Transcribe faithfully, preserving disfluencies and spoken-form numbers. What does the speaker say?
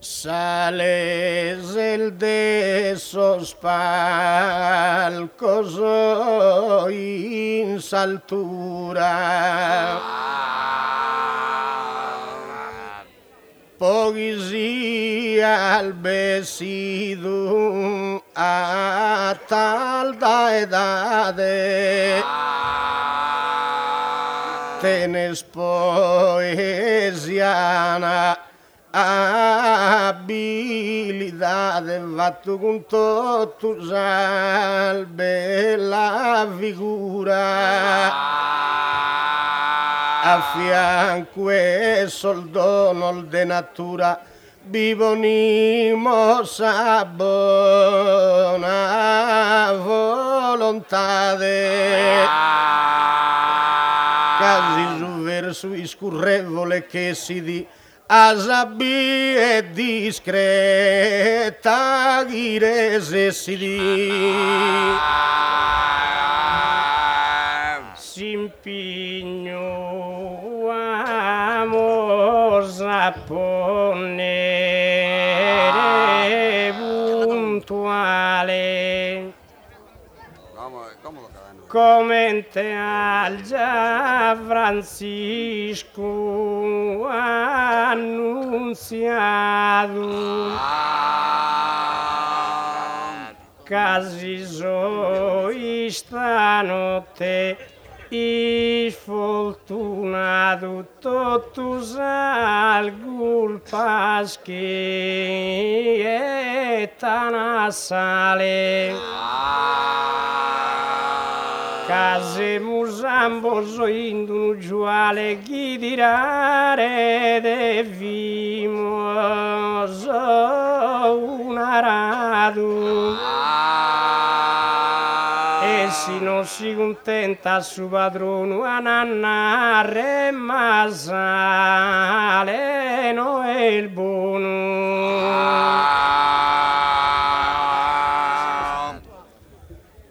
Sales el de esos palcos hoy en altura. Poesia al vestido a tal da edade. Tenes poesiana abilidade, fatto con tutto sal bella figura, a fianco e soldono de natura vivono sa buona volontà, quasi su verso iscurrevole che si di Asabi e discreta ghirese si di s'impigno amos a ponere puntuale commente al già Francisco annunziato casi so stanotte sfortunato totus al culpas che è tanasale case musambos indunu giuale chi dirare de vimos un arado e se non si contenta su padrono a nannare ma sale no è il buono